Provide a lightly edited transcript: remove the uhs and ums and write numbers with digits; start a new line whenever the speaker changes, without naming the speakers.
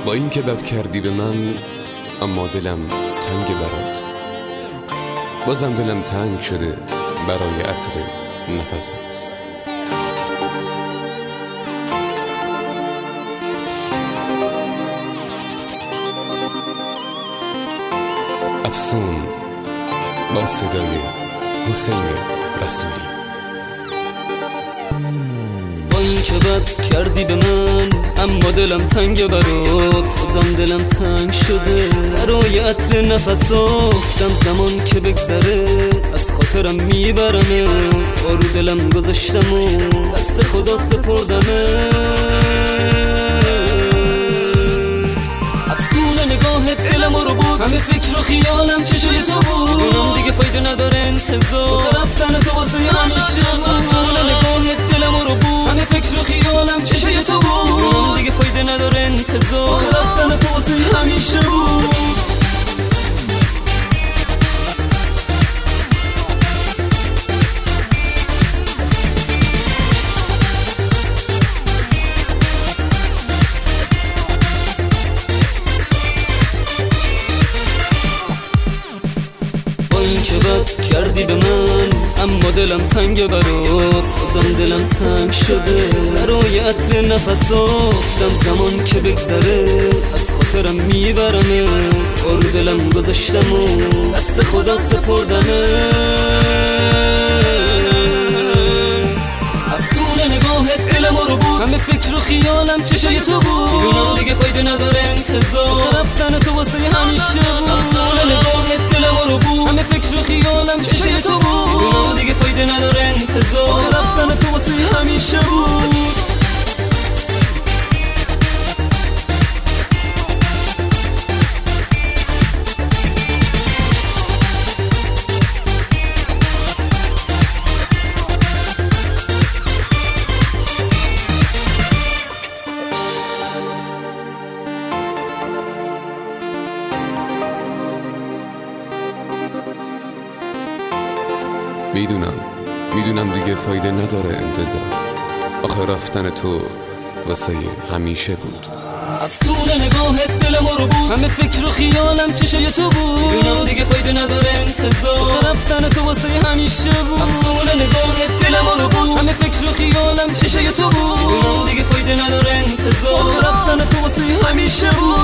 با این که بد کردی به من، اما دلم تنگ برات. بازم دلم تنگ شده برای عطر نفست. افسون با صدای حسین رسولی.
با این که بد کردی به من، اما دلم تنگ برات. بازم دلم تنگ شده برای عطر نفساتم. زمان که بگذره از خاطرم میبرمت. بارو دلم گذاشتم و دست خدا سپردمت. افسون نگاهت دلم رو بود، همه فکر و خیالم چشای تو بود. اونم دیگه فایده نداره انتظار، رفتن تو واسه همیشه بود. افسون نگاهت دلم رو بود، همه فکر و خیالم چشای تو بود. اونم دیگه فایده نداره انتظار، رفتن تو واسه همیشه بود. که بد کردی به من، اما دلم تنگ برات. بازم دلم تنگ شده برای عطر نفساتم. زمان که بگذره از خاطرم میبرمت. بارو دلم گذاشتم و دست خدا سپردمت. افسون نگاهت دلم رو بود، همه فکر و خیالم چشای تو بود. میدونم دیگه فایده نداره انتظار، رفتن تو واسه همیشه بود. افسون نگاهت دلم رو بود، همه فکر و خیالم چشای تو بود. میدونم دیگه فایده نداره انتظار، رفتن تو واسه همیشه بود.
میدونم دیگه فایده نداره انتظار. آخه رفتن تو واسه همیشه بود.
افسون نگاهت دلم رو بود، همه فکر و خیالم چشای تو بود. میدونم دیگه فایده نداره انتظار، رفتن تو واسه همیشه بود. افسون نگاهت دلم رو بود، همه فکر و خیالم چشای تو بود. میدونم دیگه فایده نداره انتظار، رفتن تو واسه همیشه بود.